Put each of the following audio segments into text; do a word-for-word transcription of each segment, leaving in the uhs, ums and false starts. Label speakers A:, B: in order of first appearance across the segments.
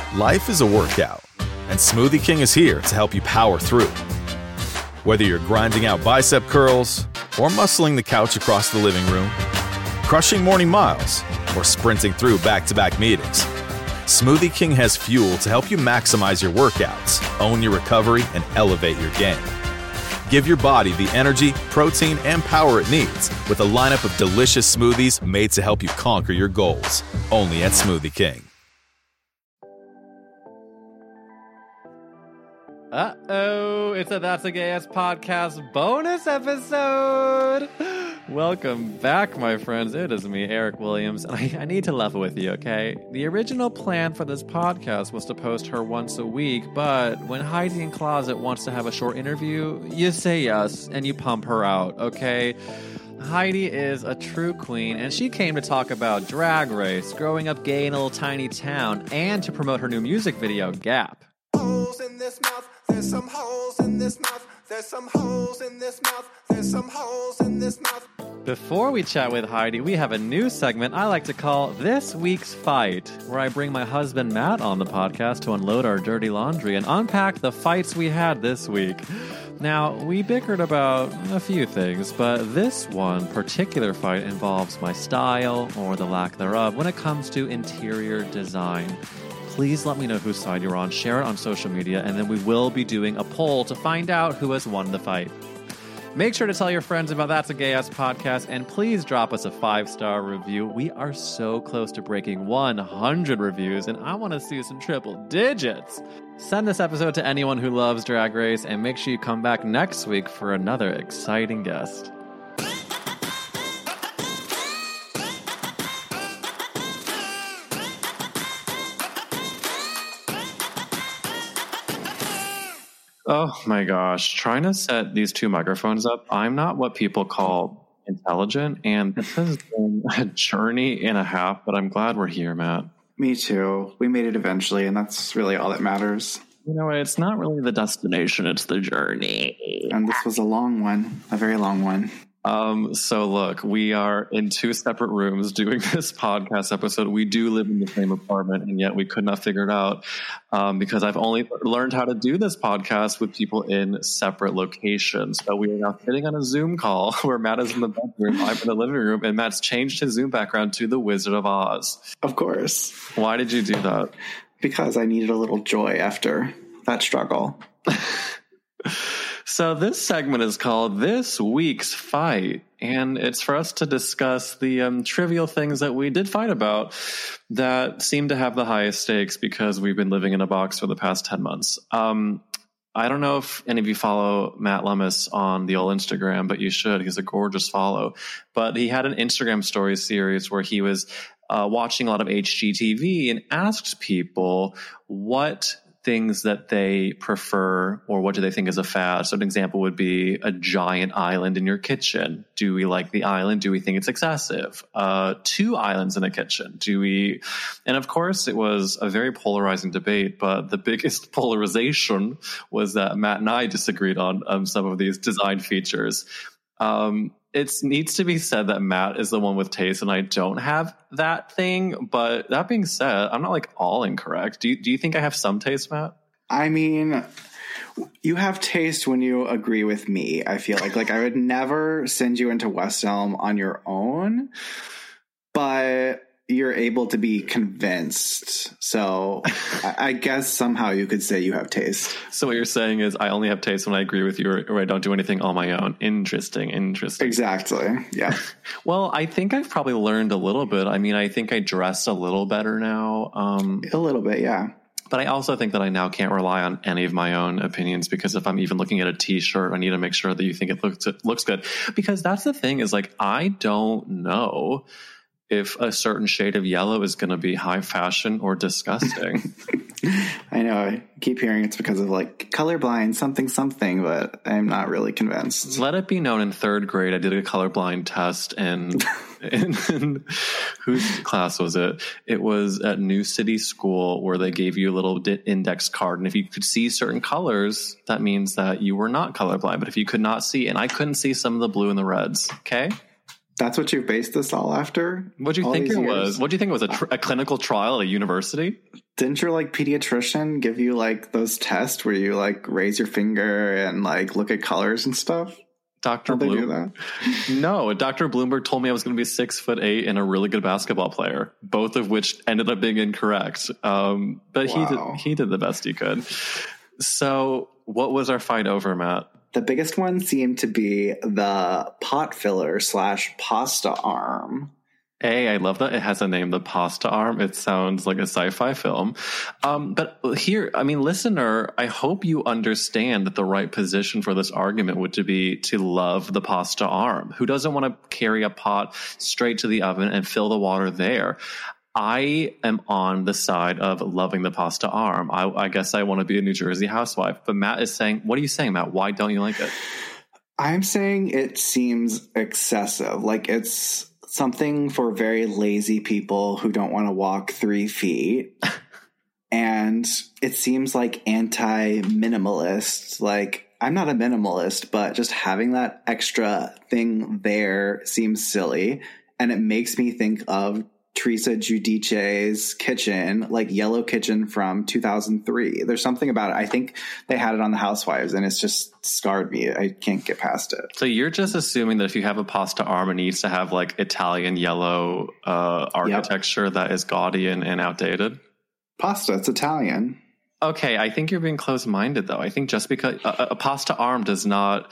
A: Life is a workout, and Smoothie King is here to help you power through. Whether you're grinding out bicep curls or muscling the couch across the living room, crushing morning miles, or sprinting through back-to-back meetings, Smoothie King has fuel to help you maximize your workouts, own your recovery, and elevate your game. Give your body the energy, protein, and power it needs with a lineup of delicious smoothies made to help you conquer your goals. Only at Smoothie King.
B: Uh-oh, it's a That's a Gay Ass Podcast bonus episode. Welcome back, my friends. It is me, Eric Williams, and I, I need to level with you, okay? The original plan for this podcast was to post her once a week, but when Heidi in Closet wants to have a short interview, you say yes, and you pump her out, okay? Heidi is a true queen, and she came to talk about Drag Race, growing up gay in a little tiny town, and to promote her new music video, Gap.
C: Holes in this mouth, there's some holes in this mouth, there's some holes in this mouth, there's some holes in this mouth.
B: Before we chat with Heidi, we have a new segment I like to call This Week's Fight, where I bring my husband Matt on the podcast to unload our dirty laundry and unpack the fights we had this week. Now, we bickered about a few things, but this one particular fight involves my style, or the lack thereof, when it comes to interior design. Please let me know whose side you're on, share it on social media, and then we will be doing a poll to find out who has won the fight. Make sure to tell your friends about That's a Gay Ass Podcast, and please drop us a five-star review. We are so close to breaking one hundred reviews, and I want to see some triple digits. Send this episode to anyone who loves Drag Race, and make sure you come back next week for another exciting guest. Oh my gosh, trying to set these two microphones up, I'm not what people call intelligent, and this has been a journey and a half, but I'm glad we're here, Matt.
D: Me too. We made it eventually, and that's really all that matters.
B: You know, it's not really the destination, it's the journey.
D: And this was a long one, a very long one.
B: Um, so look, we are in two separate rooms doing this podcast episode. We do live in the same apartment, and yet we could not figure it out um, because I've only learned how to do this podcast with people in separate locations. So we are now sitting on a Zoom call where Matt is in the bedroom, I'm in the living room, and Matt's changed his Zoom background to the Wizard of Oz.
D: Of course.
B: Why did you do that?
D: Because I needed a little joy after that struggle.
B: So this segment is called This Week's Fight, and it's for us to discuss the um, trivial things that we did fight about that seem to have the highest stakes because we've been living in a box for the past ten months. Um, I don't know if any of you follow Matt Lummis on the old Instagram, but you should. He's a gorgeous follow. But he had an Instagram story series where he was uh, watching a lot of H G T V and asked people what things that they prefer or what do they think is a fad. So an example would be a giant island in your kitchen. Do we like the island? Do we think it's excessive? Uh, two islands in a kitchen. Do we? And of course, it was a very polarizing debate, but the biggest polarization was that Matt and I disagreed on um, some of these design features. Um, it needs to be said that Matt is the one with taste and I don't have that thing. But that being said, I'm not like all incorrect. Do you, do you think I have some taste, Matt?
D: I mean, you have taste when you agree with me, I feel like. Like, I would never send you into West Elm on your own, but you're able to be convinced. So I, I guess somehow you could say you have taste.
B: So what you're saying is I only have taste when I agree with you or, or I don't do anything on my own. Interesting, interesting.
D: Exactly, yeah.
B: Well, I think I've probably learned a little bit. I mean, I think I dress a little better now. Um,
D: a little bit, yeah.
B: But I also think that I now can't rely on any of my own opinions because if I'm even looking at a T-shirt, I need to make sure that you think it looks it looks good. Because that's the thing is like I don't know if a certain shade of yellow is going to be high fashion or disgusting.
D: I know. I keep hearing it's because of like colorblind something something, but I'm not really convinced.
B: Let it be known in third grade, I did a colorblind test and in, in whose class was it? It was at New City School where they gave you a little index card. And if you could see certain colors, that means that you were not colorblind. But if you could not see, and I couldn't see some of the blue and the reds. Okay.
D: That's what you based this all after?
B: What do you
D: all
B: think
D: these
B: it
D: years?
B: was? What do you think it was? A, tr- a clinical trial at a university?
D: Didn't your like pediatrician give you like those tests where you like raise your finger and like look at colors and stuff?
B: Doctor
D: How'd they do
B: Bloom?
D: that?
B: No, Doctor Bloomberg told me I was going to be six foot eight and a really good basketball player, both of which ended up being incorrect. Um, but
D: Wow.
B: he did, he did the best he could. So what was our fight over, Matt?
D: The biggest one seemed to be the pot filler slash pasta arm.
B: A, I love that it has a name, the pasta arm. It sounds like a sci-fi film. Um, but here, I mean, listener, I hope you understand that the right position for this argument would to be to love the pasta arm. Who doesn't want to carry a pot straight to the oven and fill the water there? I am on the side of loving the pasta arm. I, I guess I want to be a New Jersey housewife. But Matt is saying, what are you saying, Matt? Why don't you like it?
D: I'm saying it seems excessive. Like it's something for very lazy people who don't want to walk three feet. And it seems like anti-minimalist. Like, I'm not a minimalist, but just having that extra thing there seems silly. And it makes me think of Teresa Giudice's kitchen, like Yellow Kitchen from two thousand three. There's something about it. I think they had it on The Housewives, and it's just scarred me. I can't get past it.
B: So you're just assuming that if you have a pasta arm, it needs to have like Italian yellow uh, architecture yep. that is gaudy and, and outdated?
D: Pasta, it's Italian.
B: Okay, I think you're being closed-minded, though. I think just because a, a pasta arm does not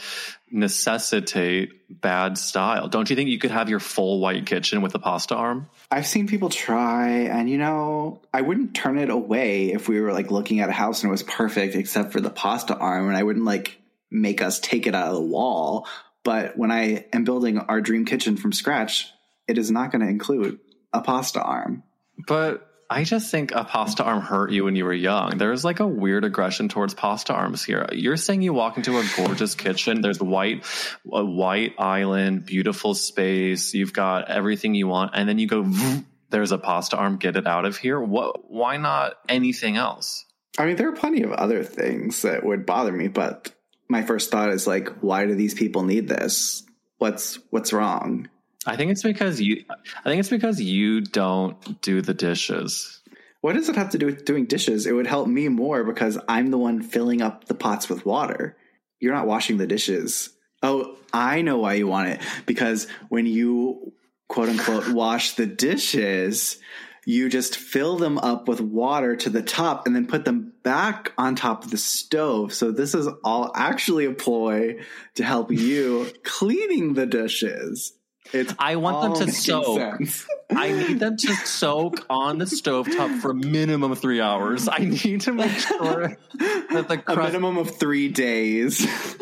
B: necessitate bad style. Don't you think you could have your full white kitchen with a pasta arm?
D: I've seen people try, and, you know, I wouldn't turn it away if we were, like, looking at a house and it was perfect except for the pasta arm, and I wouldn't, like, make us take it out of the wall. But when I am building our dream kitchen from scratch, it is not going to include a pasta arm.
B: But I just think a pasta arm hurt you when you were young. There's like a weird aggression towards pasta arms here. You're saying you walk into a gorgeous kitchen. There's white, a white island, beautiful space. You've got everything you want. And then you go, there's a pasta arm. Get it out of here. What? Why not anything else?
D: I mean, there are plenty of other things that would bother me, but my first thought is like, why do these people need this? What's, what's wrong?
B: I think it's because you I think it's because you don't do the dishes.
D: What does it have to do with doing dishes? It would help me more because I'm the one filling up the pots with water. You're not washing the dishes. Oh, I know why you want it. Because when you, quote unquote, wash the dishes, you just fill them up with water to the top and then put them back on top of the stove. So this is all actually a ploy to help you cleaning the dishes. It's
B: I want them to soak.
D: Sense.
B: I need them to soak on the stovetop for a minimum of three hours. I need to make sure that the crust...
D: A minimum of three days.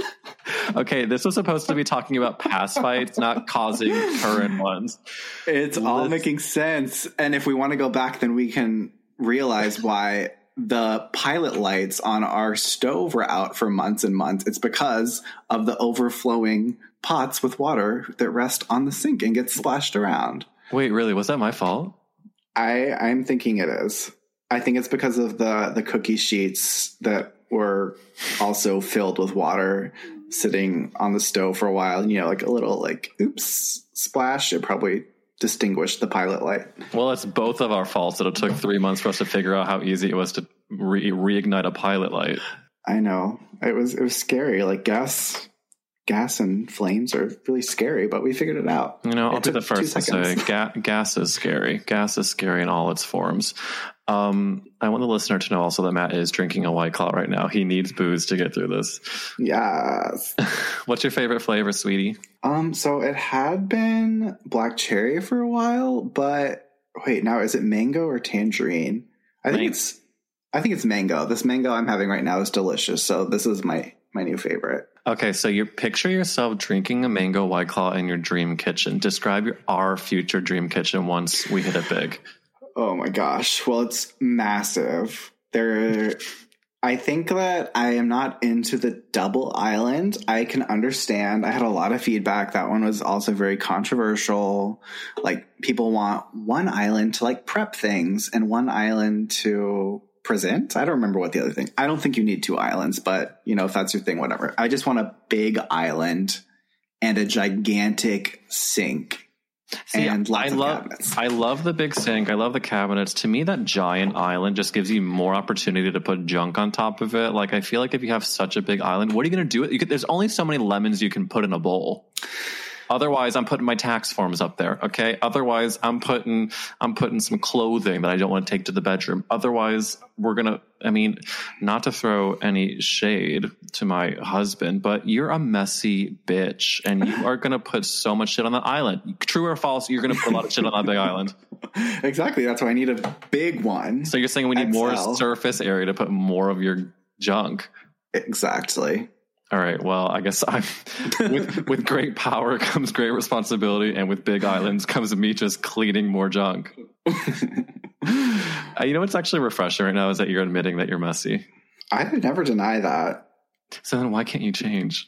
B: Okay, this was supposed to be talking about past fights, not causing current ones.
D: It's Let's... all making sense. And if we want to go back, then we can realize why the pilot lights on our stove were out for months and months. It's because of the overflowing pots with water that rest on the sink and get splashed around.
B: Wait, really? Was that my fault?
D: I, I'm thinking it is. I think it's because of the, the cookie sheets that were also filled with water sitting on the stove for a while. And, you know, like a little like, oops, splash. It probably distinguished the pilot light.
B: Well, it's both of our faults that it took three months for us to figure out how easy it was to re- reignite a pilot light.
D: I know. It was, it was scary. Like gas... Gas and flames are really scary, but we figured it out.
B: You know, I'll
D: it
B: be the first to say ga- gas is scary. Gas is scary in all its forms. Um, I want the listener to know also that Matt is drinking a White Claw right now. He needs booze to get through this.
D: Yes.
B: What's your favorite flavor, sweetie?
D: Um, so it had been black cherry for a while, but wait, now is it mango or tangerine? I think Mang- it's, I think it's mango. This mango I'm having right now is delicious. So this is my, my new favorite.
B: Okay, so you picture yourself drinking a mango White Claw in your dream kitchen. Describe your, our future dream kitchen once we hit it big.
D: Oh my gosh. Well, it's massive. There, I think that I am not into the double island. I can understand. I had a lot of feedback. That one was also very controversial. Like, people want one island to like prep things and one island to present. I don't remember what the other thing. I don't think you need two islands, but you know, if that's your thing, whatever. I just want a big island and a gigantic sink
B: See,
D: and lots
B: I
D: of
B: love,
D: cabinets.
B: I love the big sink. I love the cabinets. To me, that giant island just gives you more opportunity to put junk on top of it. Like, I feel like if you have such a big island, what are you going to do? You could, there's only so many lemons you can put in a bowl. Otherwise, I'm putting my tax forms up there. Okay. Otherwise, I'm putting I'm putting some clothing that I don't want to take to the bedroom. Otherwise, we're gonna. I mean, not to throw any shade to my husband, but you're a messy bitch, and you are gonna put so much shit on the island. True or false? You're gonna put a lot of shit on that big island.
D: Exactly. That's why I need a big one.
B: So you're saying we need
D: X L.
B: more surface area to put more of your junk.
D: Exactly.
B: All right. Well, I guess I'm with with great power comes great responsibility, and with big islands comes me just cleaning more junk. uh, you know what's actually refreshing right now is that you're admitting that you're messy.
D: I would never deny that.
B: So then, why can't you change?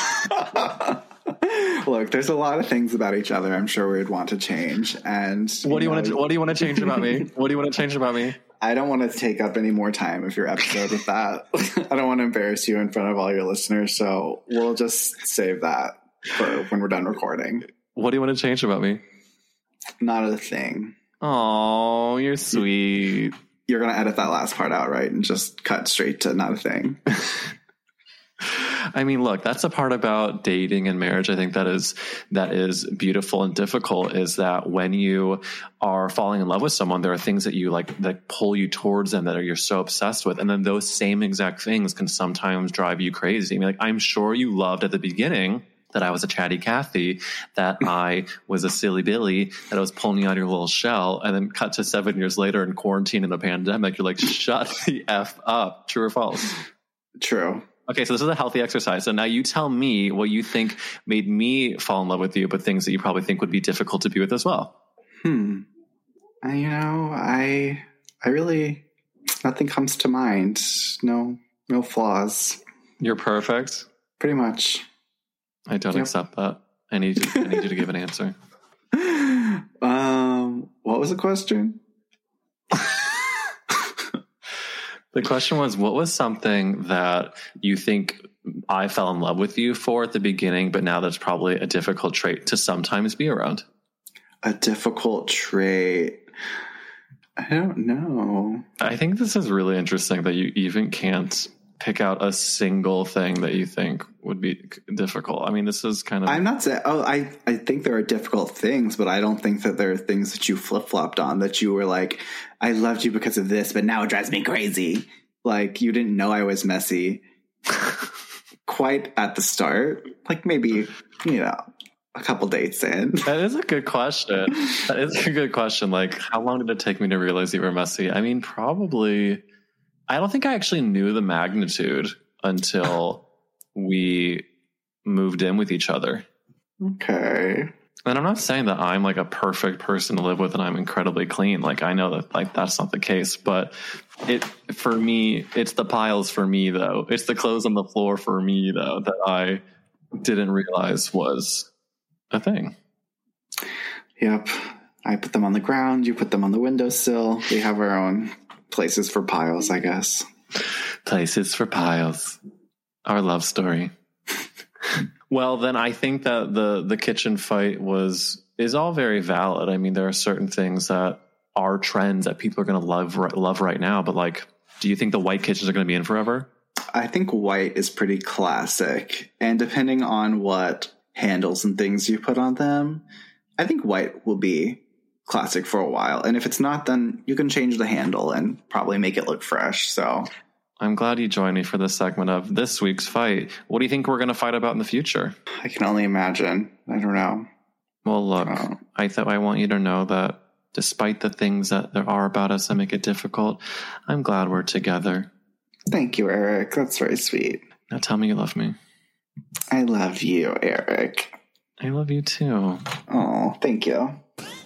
D: Look, there's a lot of things about each other I'm sure we'd want to change. And
B: what do you
D: know,
B: want to What do you want to change about me? What do you want to change about me?
D: I don't want to take up any more time of your episode with that. I don't want to embarrass you in front of all your listeners, so we'll just save that for when we're done recording.
B: What do you want to change about me?
D: Not a thing.
B: Oh, you're sweet.
D: You're going to edit that last part out, right? And just cut straight to not a thing.
B: I mean, look, that's a part about dating and marriage. I think that is that is beautiful and difficult, is that when you are falling in love with someone, there are things that you like that pull you towards them that are, you're so obsessed with. And then those same exact things can sometimes drive you crazy. I mean, like, I'm sure you loved at the beginning that I was a chatty Cathy, that I was a silly Billy, that I was pulling you out of your little shell, and then cut to seven years later in quarantine and a pandemic, you're like, shut the F up. True or false?
D: True.
B: Okay, so this is a healthy exercise. So now you tell me what you think made me fall in love with you, but things that you probably think would be difficult to be with as well.
D: Hmm. Uh, you know, I, I really, nothing comes to mind. No, no flaws.
B: You're perfect.
D: Pretty much.
B: I don't
D: Yep.
B: accept that. I need you, I need you to give an answer.
D: Um, what was the question?
B: The question was, what was something that you think I fell in love with you for at the beginning, but now that's probably a difficult trait to sometimes be around?
D: A difficult trait. I don't know.
B: I think this is really interesting that you even can't pick out a single thing that you think would be difficult. I mean, this is kind of...
D: I'm not saying... Oh, I, I think there are difficult things, but I don't think that there are things that you flip-flopped on, that you were like, I loved you because of this, but now it drives me crazy. Like, you didn't know I was messy quite at the start. Like, maybe, you know, a couple dates in.
B: That is a good question. That is a good question. Like, how long did it take me to realize you were messy? I mean, probably... I don't think I actually knew the magnitude until we moved in with each other.
D: Okay.
B: And I'm not saying that I'm like a perfect person to live with and I'm incredibly clean. Like, I know that like that's not the case, but it, for me, it's the piles for me though. It's the clothes on the floor for me though, that I didn't realize was a thing.
D: Yep. I put them on the ground. You put them on the windowsill. We have our own places for piles, I guess.
B: Places for piles. Our love story. Well, then I think that the the kitchen fight was is all very valid. I mean, there are certain things that are trends that people are going to love love right now. But like, do you think the white kitchens are going to be in forever?
D: I think white is pretty classic, and depending on what handles and things you put on them, I think white will be classic for a while. And if it's not, then you can change the handle and probably make it look fresh. So
B: I'm glad you joined me for this segment of this week's fight. What do you think we're going to fight about in the future?
D: I can only imagine. I don't know.
B: Well, look,
D: Oh.
B: I thought I want you to know that despite the things that there are about us that make it difficult, I'm glad we're together.
D: Thank you, Eric. That's very sweet.
B: Now tell me you love me.
D: I love you, Eric.
B: I love you too.
D: Oh, thank you.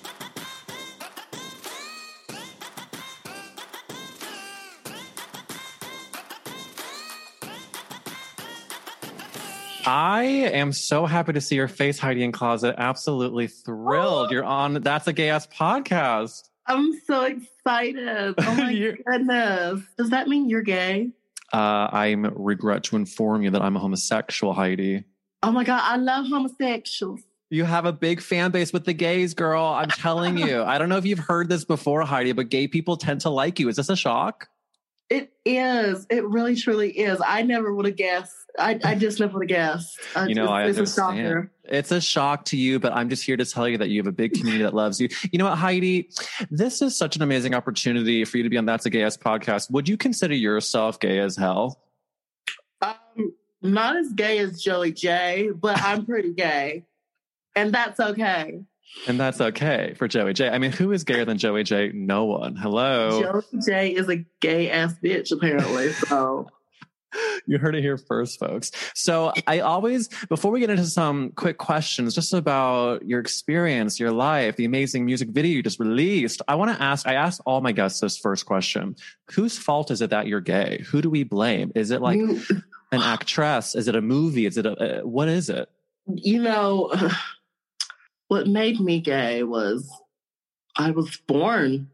B: I am so happy to see your face, Heidi in Closet. Absolutely thrilled. You're on That's a Gay Ass Podcast.
E: I'm so excited. Oh my goodness. Does that mean you're gay?
B: Uh, I regret to inform you that I'm a homosexual, Heidi.
E: Oh my God, I love homosexuals.
B: You have a big fan base with the gays, girl. I'm telling you. I don't know if you've heard this before, Heidi, but gay people tend to like you. Is this a shock?
E: It is. It really, truly is. I never would have guessed. I, I just never would have guessed. Uh,
B: you know,
E: it's,
B: I
E: it's
B: understand.
E: a shocker.
B: It's a shock to you, but I'm just here to tell you that you have a big community that loves you. You know what, Heidi? This is such an amazing opportunity for you to be on That's a Gay Ass podcast. Would you consider yourself gay as hell?
E: Um, not as gay as Joey J, but I'm pretty gay. And that's okay.
B: And that's okay for Joey J. I mean, who is gayer than Joey J? No one. Hello.
E: Joey J is a gay ass bitch, apparently. So
B: you heard it here first, folks. So I always, before we get into some quick questions, just about your experience, your life, the amazing music video you just released, I want to ask, I ask all my guests this first question. Whose fault is it that you're gay? Who do we blame? Is it like
E: you,
B: an actress? Is it a movie? Is it a, uh, what is it?
E: You know, what made me gay was I was born.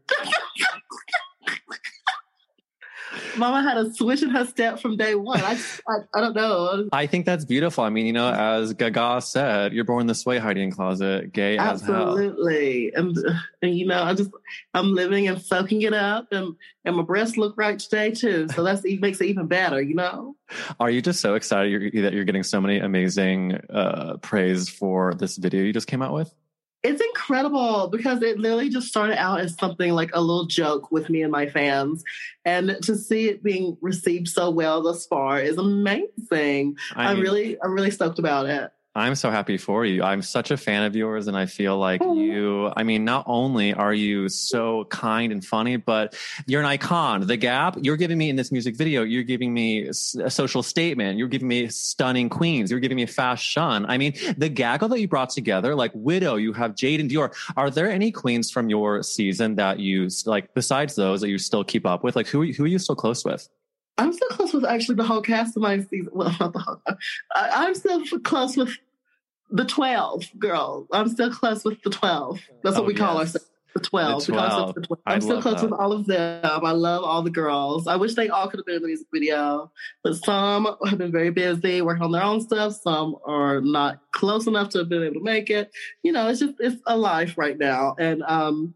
E: Mama had a switch in her step from day one. I, I, I don't know.
B: I think that's beautiful. I mean, you know, as Gaga said, you're born this way, hiding in closet, gay as hell.
E: Absolutely. And, and, you know, I just, I'm living and soaking it up. And, and my breasts look right today, too. So that's it makes it even better, you know?
B: Are you just so excited you're, that you're getting so many amazing uh, praise for this video you just came out with?
E: It's incredible because it literally just started out as something like a little joke with me and my fans. And to see it being received so well thus far is amazing. I I'm mean, really, I'm really stoked about it.
B: I'm so happy for you. I'm such a fan of yours. And I feel like oh. you, I mean, not only are you so kind and funny, but you're an icon. The Gap, you're giving me in this music video, you're giving me a social statement. You're giving me stunning queens. You're giving me fashion. I mean, the gaggle that you brought together, like Widow, you have Jade and Dior. Are there any queens from your season that you, like, besides those that you still keep up with? Like, who, who are you still close with?
E: I'm still close with actually the whole cast of my season. Well, not the whole. I, I'm still close with the twelve girls. I'm still close with the twelve. That's what oh, we call yes. ourselves. The twelve.
B: The twelve.
E: The twelve. I'm still close
B: that.
E: with all of them. I love all the girls. I wish they all could have been in the music video, but some have been very busy working on their own stuff. Some are not close enough to have been able to make it. You know, it's just it's a life right now, and um.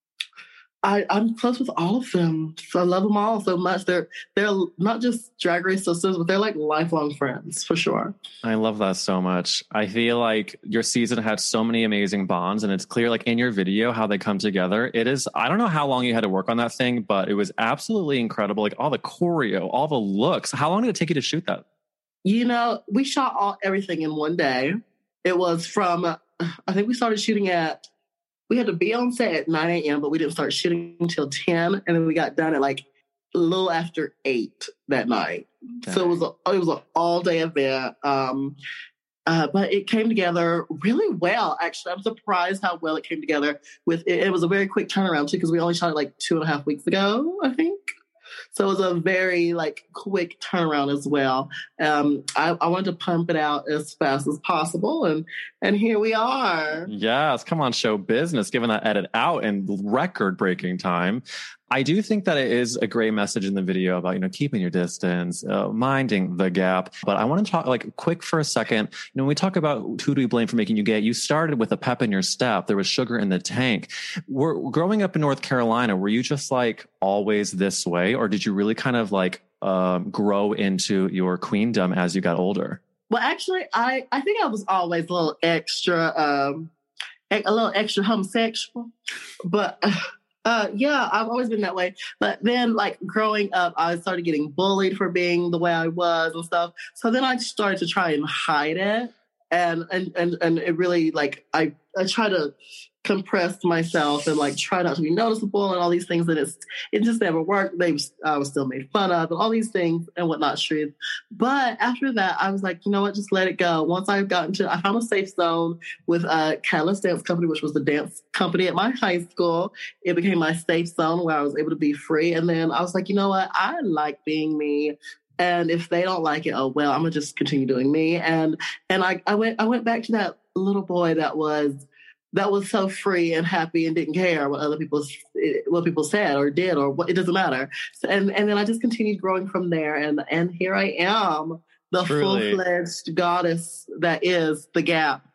E: I, I'm close with all of them. So I love them all so much. They're they're not just Drag Race sisters, but they're like lifelong friends for sure.
B: I love that so much. I feel like your season had so many amazing bonds, and it's clear, like in your video, how they come together. It is. I don't know how long you had to work on that thing, but it was absolutely incredible. Like all the choreo, all the looks. How long did it take you to shoot that?
E: You know, we shot all everything in one day. It was from. I think we started shooting at. We had to be on set at nine a.m., but we didn't start shooting until ten, and then we got done at like a little after eight that night. Okay. So it was a, it was an all day event, um, uh, but it came together really well. Actually, I'm surprised how well it came together. With it, it was a very quick turnaround too, because we only shot it like two and a half weeks ago, I think. So it was a very like quick turnaround as well. Um, I, I wanted to pump it out as fast as possible, and and here we are.
B: Yes, come on, show business, giving that edit out in record-breaking time. I do think that it is a great message in the video about, you know, keeping your distance, uh, minding the gap. But I want to talk like quick for a second. You know, when we talk about who do we blame for making you gay, you started with a pep in your step. There was sugar in the tank. Were, growing up in North Carolina, were you just like always this way? Or did you really kind of like um, grow into your queendom as you got older?
E: Well, actually, I, I think I was always a little extra, um, a little extra homosexual. But... Uh, Uh, yeah, I've always been that way. But then, like, growing up, I started getting bullied for being the way I was and stuff. So then I started to try and hide it. And, and, and, and it really, like, I, I try to compress myself and, like, try not to be noticeable and all these things. And it's, it just never worked. They was, I was still made fun of and all these things and whatnot, truth. But after that, I was like, you know what, just let it go. Once I got into, I found a safe zone with uh, Catalyst Dance Company, which was the dance company at my high school. It became my safe zone where I was able to be free. And then I was like, you know what, I like being me. And if they don't like it, oh well, I'm gonna just continue doing me. And and I, I went I went back to that little boy that was that was so free and happy and didn't care what other people what people said or did or what, it doesn't matter. So, and and then I just continued growing from there. And and here I am, the full fledged goddess that is the Gap.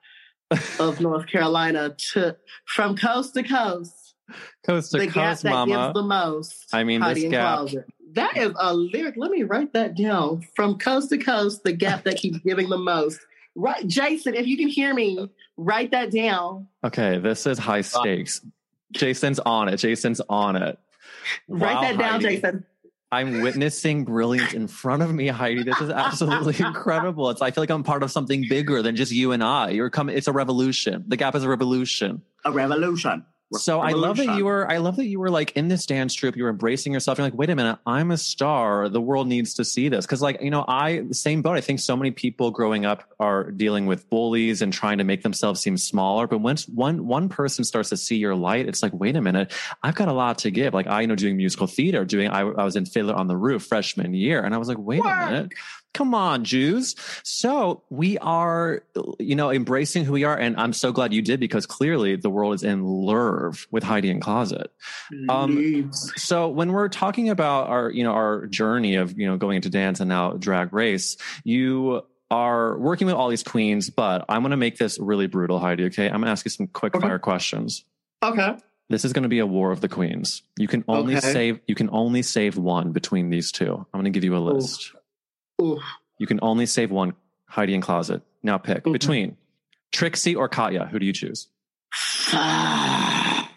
E: of North Carolina to from coast to coast.
B: Coast to
E: the
B: coast,
E: gap that
B: mama.
E: gives the most.
B: I mean,
E: Heidi
B: this
E: and
B: gap.
E: Closet. That is a lyric. Let me write that down. From coast to coast, the gap that keeps giving the most. Right, Jason, if you can hear me, write that down.
B: Okay, this is high stakes. Jason's on it. Jason's on it.
E: Write
B: Wow,
E: that down,
B: Heidi.
E: Jason.
B: I'm witnessing brilliance in front of me, Heidi. This is absolutely incredible. It's I feel like I'm part of something bigger than just you and I. You're coming. It's a revolution. The Gap is a revolution.
E: A revolution.
B: So I love that you were, I love that you were like in this dance troupe, you were embracing yourself. You're like, wait a minute, I'm a star. The world needs to see this. Cause like, you know, I, same boat. I think so many people growing up are dealing with bullies and trying to make themselves seem smaller. But once one, one person starts to see your light, it's like, wait a minute, I've got a lot to give. Like I, you know, doing musical theater, doing, I, I was in Fiddler on the Roof freshman year. And I was like, wait
E: Work.
B: a minute. Come on, Jews. So we are, you know, embracing who we are. And I'm so glad you did because clearly the world is in love with Heidi and Closet. Um, so when we're talking about our, you know, our journey of, you know, going into dance and now Drag Race, you are working with all these queens, but I'm going to make this really brutal, Heidi. Okay. I'm going to ask you some quick
E: Okay.
B: fire questions.
E: Okay.
B: This is going to be a war of the queens. You can only
E: Okay.
B: save, you can only save one between these two. I'm going to give you a list.
E: Ooh.
B: You can only save one, Heidi and Closet. Now pick
E: Mhm.
B: between Trixie or Katya. Who do you choose?
E: mm.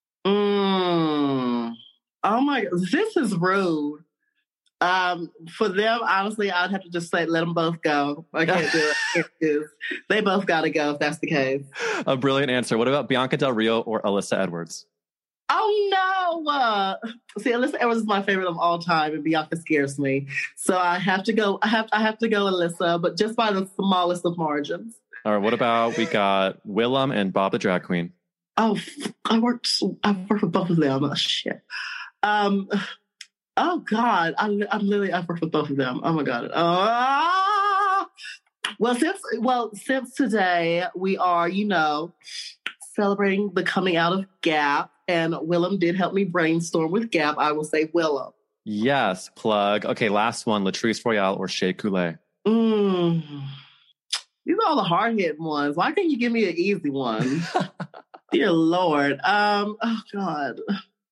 E: Oh my, this is rude. Um, for them, honestly, I'd have to just say, let them both go. I can't do it. I can't do it. They both got to go if that's the case.
B: A brilliant answer. What about Bianca Del Rio or Alyssa Edwards?
E: Oh no! Uh, see, Alyssa Edwards is my favorite of all time, and Bianca scares me. So I have to go. I have. I have to go Alyssa, but just by the smallest of margins.
B: All right. What about we got Willem and Bob the Drag Queen?
E: Oh, I worked. I worked with both of them. Oh, shit. Um. Oh God, I, I'm literally. I've worked with both of them. Oh my God. Ah. Well, since well since today we are, you know, celebrating the coming out of Gap. And Willem did help me brainstorm with Gap. I will say Willem.
B: Yes, plug. Okay, last one. Latrice Royale or Shea Coulee?
E: Mm. These are all the hard-hitting ones. Why can't you give me an easy one? Dear Lord. Um, oh, God.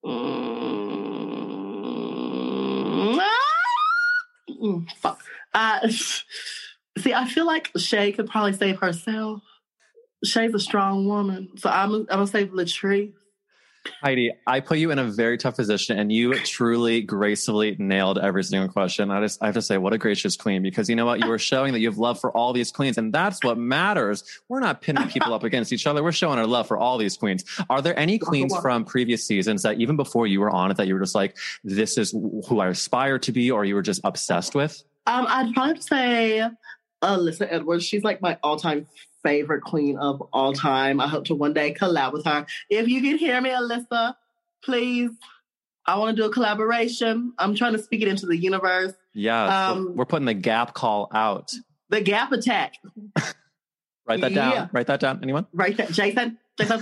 E: Mm. Ah! Mm, fuck. Uh, see, I feel like Shea could probably save herself. Shea's a strong woman. So I'm, I'm going to say Latrice.
B: Heidi, I put you in a very tough position and you truly gracefully nailed every single question. I just I have to say, what a gracious queen, because you know what? You were showing that you have love for all these queens, and that's what matters. We're not pinning people up against each other. We're showing our love for all these queens. Are there any queens from previous seasons that even before you were on it that you were just like, this is who I aspire to be, or you were just obsessed with?
E: Um, I'd probably say Alyssa Edwards. She's like my all-time favorite queen of all time. I hope to one day collab with her. If you can hear me, Alyssa, please, I want to do a collaboration. I'm trying to speak it into the universe.
B: Yeah,
E: Um,
B: we're putting the Gap call out.
E: The Gap Attack.
B: Write that down.
E: Yeah.
B: Write that down. Anyone?
E: Right there. Jason, Jason.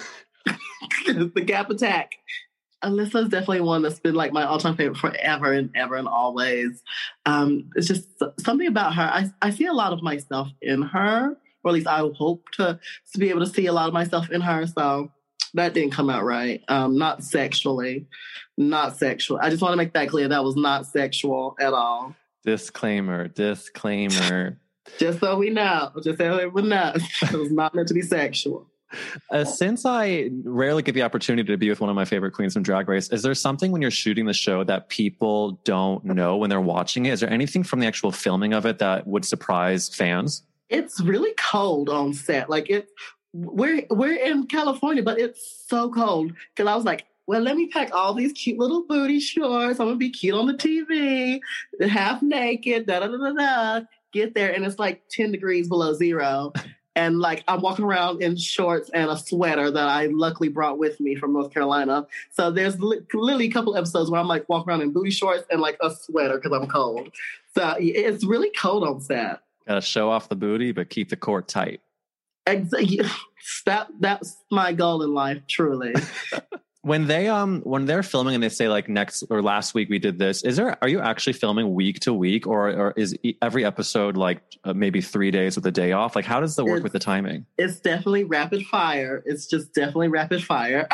E: The Gap Attack. Alyssa's definitely one that's been like my all-time favorite forever and ever and always. Um, it's just something about her. I, I see a lot of myself in her, or at least I hope to, to be able to see a lot of myself in her. So that didn't come out right. Um, not sexually. Not sexual. I just want to make that clear. That was not sexual at all.
B: Disclaimer. Disclaimer.
E: Just so we know. Just so everyone knows. It was not meant to be sexual.
B: Uh, since I rarely get the opportunity to be with one of my favorite queens from Drag Race, is there something when you're shooting the show that people don't know when they're watching it? Is there anything from the actual filming of it that would surprise fans?
E: It's really cold on set. Like it, we're we're in California, but it's so cold. Because I was like, well, let me pack all these cute little booty shorts. I'm gonna be cute on the T V, half naked, da da da da da. Get there, and it's like ten degrees below zero. And like I'm walking around in shorts and a sweater that I luckily brought with me from North Carolina. So there's li- literally a couple episodes where I'm like walking around in booty shorts and like a sweater because I'm cold. So it's really cold on set.
B: Gotta show off the booty, but keep the core tight.
E: Exactly. That, that's my goal in life, truly.
B: When they um when they're filming and they say like next or last week we did this, is there are you actually filming week to week, or or is every episode like uh, maybe three days with a day off? Like, how does that work
E: it's,
B: with the timing?
E: It's definitely rapid fire. It's just definitely rapid fire.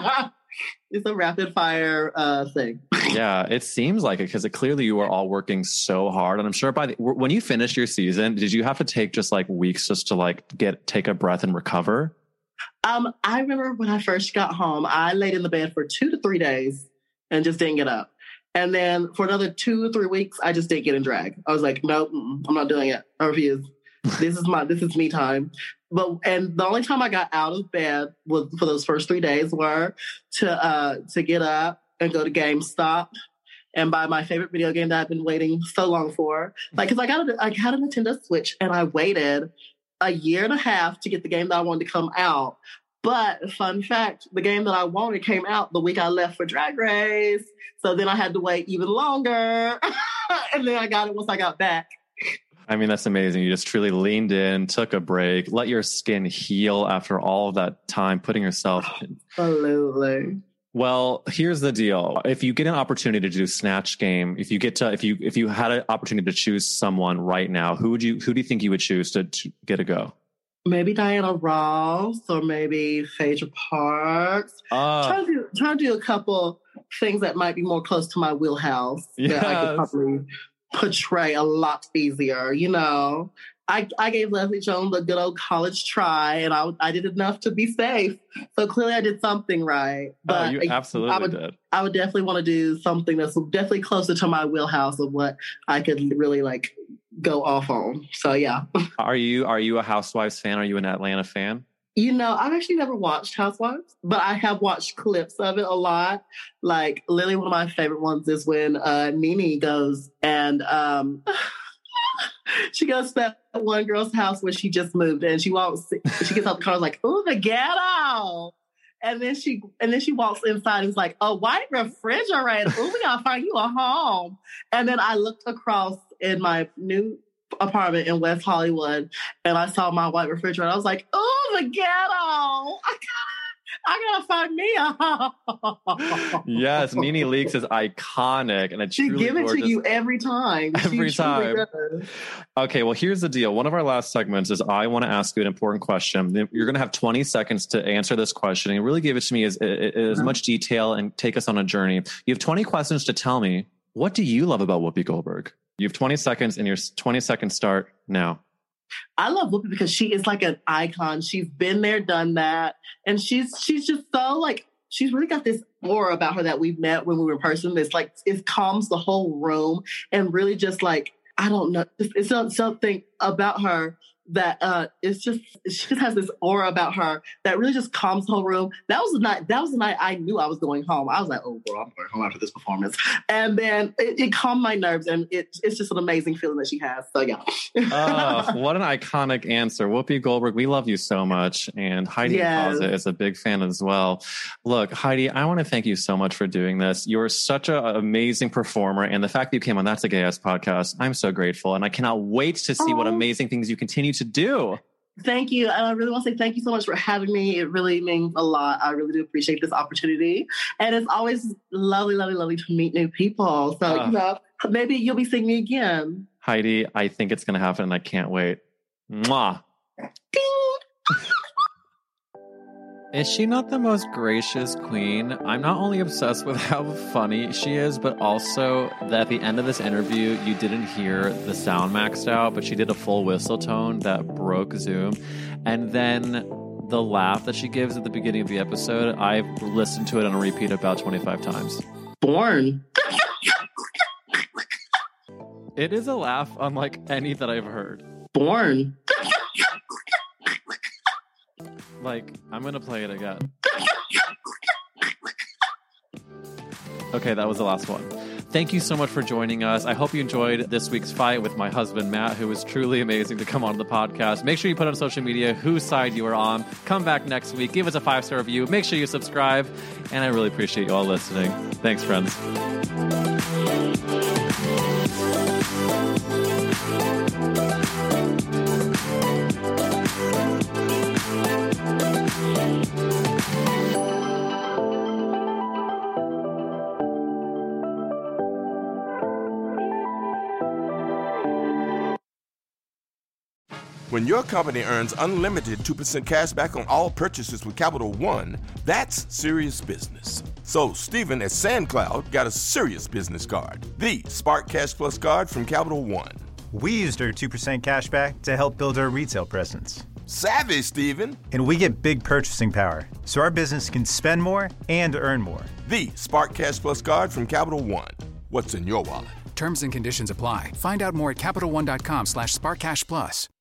E: It's a rapid fire uh, thing.
B: Yeah, it seems like it because it, clearly you are all working so hard, and I'm sure by the, when you finished your season, did you have to take just like weeks just to like get take a breath and recover?
E: Um, I remember when I first got home, I laid in the bed for two to three days and just didn't get up. And then for another two or three weeks, I just didn't get in drag. I was like, nope, I'm not doing it. I refuse. This is my, this is me time. But, and the only time I got out of bed was for those first three days were to, uh, to get up and go to GameStop and buy my favorite video game that I've been waiting so long for. Like, cause I got a, I had a Nintendo Switch and I waited a year and a half to get the game that I wanted to come out. But fun fact, the game that I wanted came out the week I left for Drag Race. So then I had to wait even longer. And then I got it once I got back.
B: I mean, that's amazing. You just truly leaned in, took a break, let your skin heal after all of that time, putting yourself in.
E: Absolutely.
B: Well, here's the deal. If you get an opportunity to do Snatch Game, if you get to, if you, if you had an opportunity to choose someone right now, who would you, who do you think you would choose to, to get a go?
E: Maybe Diana Ross or maybe Phaedra Parks.
B: Uh,
E: trying to do, trying to do a couple things that might be more close to my wheelhouse
B: yes.
E: that I could probably portray a lot easier. You know, I, I gave Leslie Jones a good old college try, and I I did enough to be safe. So clearly, I did something right.
B: But oh, you absolutely
E: I would,
B: did.
E: I would definitely want to do something that's definitely closer to my wheelhouse of what I could really like go off on. So yeah.
B: Are you are you a Housewives fan? Are you an Atlanta fan?
E: You know, I've actually never watched Housewives, but I have watched clips of it a lot. Like, literally one of my favorite ones is when uh, Nene goes and um, she goes to that one girl's house where she just moved, and she walks, she gets out the car and is like, ooh, the ghetto. And then she and then she walks inside and is like, a white refrigerator. Ooh, we gotta find you a home. And then I looked across in my new apartment in West Hollywood and I saw my white refrigerator. I was like, oh, the ghetto. I gotta, I gotta find me a home.
B: Yes, Nene Leakes is iconic, and it's
E: she
B: truly
E: give it
B: gorgeous.
E: To you every time.
B: Every
E: she
B: time. Okay, well, here's the deal. One of our last segments is I want to ask you an important question. You're going to have twenty seconds to answer this question and really give it to me as, as much detail and take us on a journey. You have twenty questions to tell me, what do you love about Whoopi Goldberg? You have twenty seconds, and your twenty seconds start now.
E: I love Whoopi because she is like an icon. She's been there, done that. And she's she's just so like, she's really got this aura about her that we've met when we were in person. It's like, it calms the whole room and really just like, I don't know. It's, it's something about her that uh, it's just, she just has this aura about her that really just calms the whole room. That was the night, that was the night I knew I was going home. I was like, oh, bro, I'm going home after this performance. And then it, it calmed my nerves, and it, it's just an amazing feeling that she has. So, yeah.
B: Oh, what an iconic answer. Whoopi Goldberg, we love you so much. And Heidi
E: Yes.
B: Closet is a big fan as well. Look, Heidi, I want to thank you so much for doing this. You're such an amazing performer. And the fact that you came on That's a Gay Ass Podcast, I'm so grateful. And I cannot wait to see
E: Oh.
B: what amazing things you continue to do.
E: Thank you. And I really want to say thank you so much for having me. It really means a lot. I really do appreciate this opportunity. And it's always lovely, lovely, lovely to meet new people. So,
B: Uh.
E: you know, maybe you'll be seeing me again.
B: Heidi, I think it's going to happen, and I can't wait. Mwah.
E: Ding!
B: Is she not the most gracious queen? I'm not only obsessed with how funny she is, but also that at the end of this interview, you didn't hear the sound maxed out, but she did a full whistle tone that broke Zoom. And then the laugh that she gives at the beginning of the episode, I've listened to it on a repeat about twenty-five times.
E: Born.
B: It is a laugh unlike any that I've heard.
E: Born.
B: Like, I'm going to play it again. Okay, that was the last one. Thank you so much for joining us. I hope you enjoyed this week's fight with my husband, Matt, who was truly amazing to come on the podcast. Make sure you put on social media whose side you are on. Come back next week. Give us a five-star review. Make sure you subscribe. And I really appreciate you all listening. Thanks, friends.
F: When your company earns unlimited two percent cash back on all purchases with Capital One, that's serious business. So Stephen at SandCloud got a serious business card, the Spark Cash Plus card from Capital One.
G: We used our two percent cash back to help build our retail presence.
F: Savvy, Stephen.
G: And we get big purchasing power, so our business can spend more and earn more.
F: The Spark Cash Plus card from Capital One. What's in your wallet?
H: Terms and conditions apply. Find out more at CapitalOne.com slash SparkCashPlus.